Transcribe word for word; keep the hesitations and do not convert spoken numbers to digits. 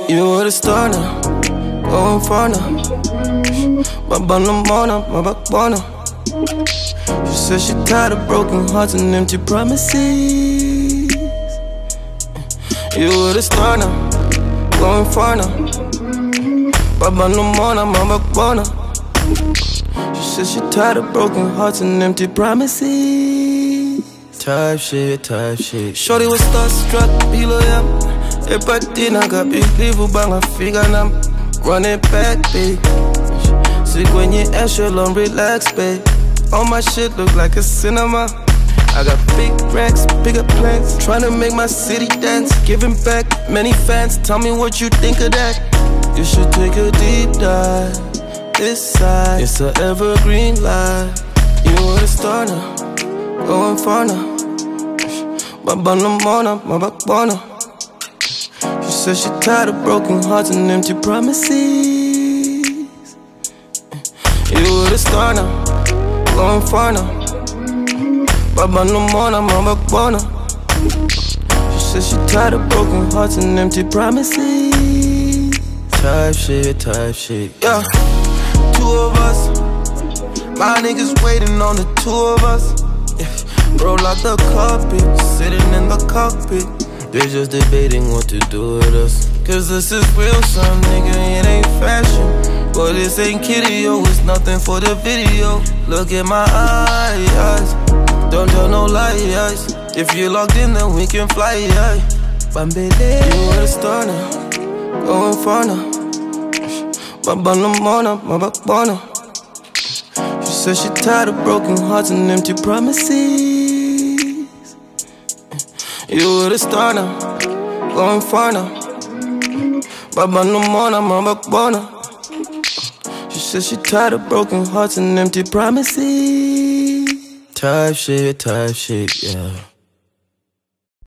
You were the star now, going far now. My bottom mona, my backbone. She said she tired of broken hearts and empty promises. You were the star now, going far now. My bottom mona, my backbone. She said she tired of broken hearts and empty promises. Type shit, type shit. Shorty was starstruck, bilo yam. Epati nakabili bangafika nam. Run it back, babe. Sit when you echelon, relax, babe. All my shit look like a cinema. I got big racks, bigger plans. Tryna make my city dance. Giving back, many fans. Tell me what you think of that. You should take a deep dive. This side, it's an evergreen life. You were the star now, going far now. My bottom mona, my backbone. She said she tired of broken hearts and empty promises. You were the star now, going far now. My bottom mona, my backbone. She said she tired of broken hearts and empty promises. Type shit, type shit, yeah. Two of us, my niggas waiting on the two of us. Yeah. Roll out the carpet, sitting in the cockpit. They just debating what to do with us. Cause this is real, son, nigga, it ain't fashion. But this ain't kitty, yo, it's nothing for the video. Look at my eyes, don't tell no lies. If you locked in, then we can fly, yeah. Bambele, you were the star now, going far now. My bottom mona, my backbone. She said she tired of broken hearts and empty promises. You were the star now, going far now. My bottom mona, my backbone. She said she tired of broken hearts and empty promises. Type shit, type shit, yeah.